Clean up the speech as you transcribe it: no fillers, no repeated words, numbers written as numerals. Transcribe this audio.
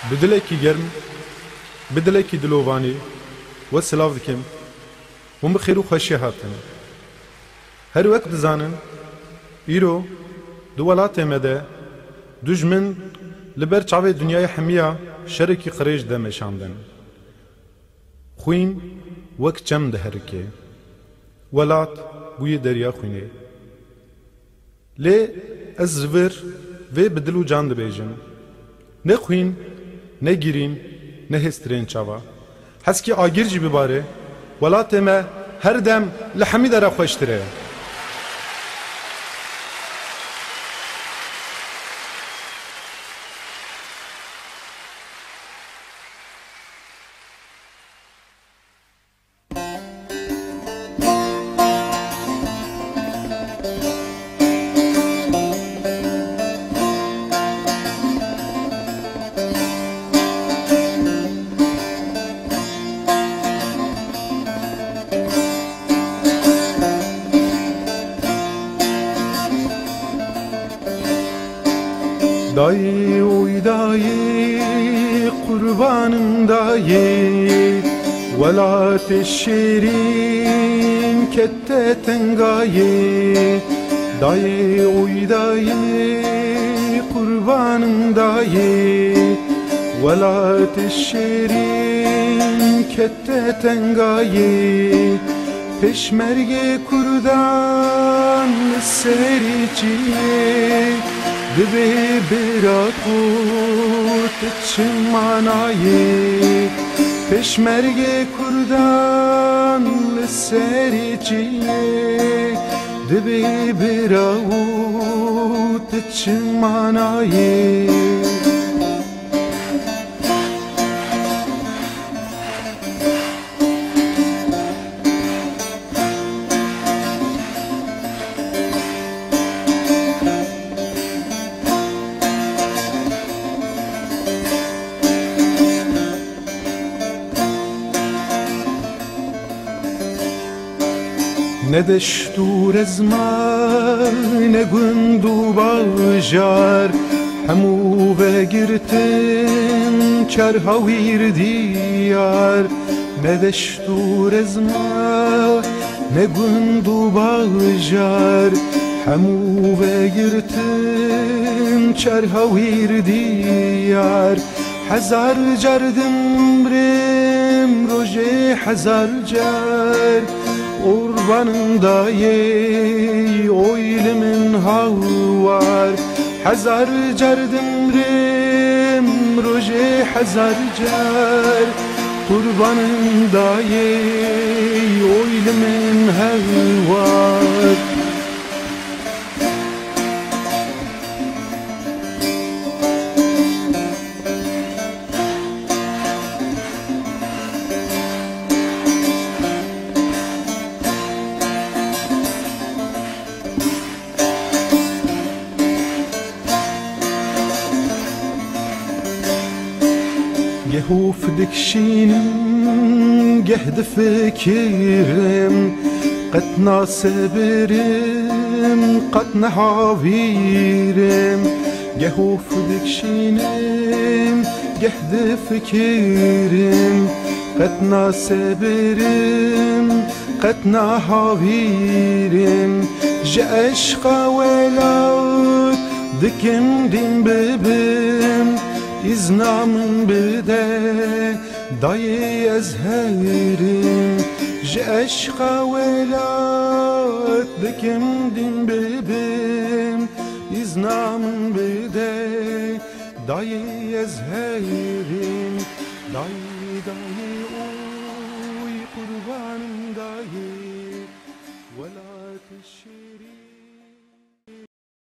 بدلێکی گەرم بدلێکی دلۆڤانی وە سلااو دکەم و بخێر و خۆشی هاتن هەر وەک دزانن ئیرۆ دو وڵاتێ me de dijmin li ber çavê dunyayê hemiya şerekî qirêj de meşandin xwîn wek çem diherike welat bûye derya xwînê lê ez ji vir vê bi dil û can dibêjim ne xwîn ne girîn ne hêstirên çava heskî agir jî bibare welatê me her dem li hemî dere xweştir e Dayı oy dayı kurbanım dayı velat şirin kette tengayı dayı oy dayı kurbanım dayı velat şirin kette tengayı peşmerge kurdan seriçiye Dibe birakut çimanayi Peşmerge kurdan seriçiye Dibe birakut çimanayi Ne deştur ezma ne gundu bajar hemu ve girtin çarhavir diyar ne deştur ezma ne gundu bajar hemu ve girtin çarhavir diyar hazar cardım brim roje hazar car Urbanında ye oylimin havar Hazar cardım rim roje hazar car Kurbanında ye oylimin havar Gehuf dikşinim gehd fikirim Qatna sebirim qatna havirim Gehuf dikşinim gehd fikirim Qatna sebirim qatna havirim Je eşqa velat dikim din bibim İznamın bide dayı ezherim Je eşqa velat dikim din bibim İznamın bide dayı ezherim Dayı dayı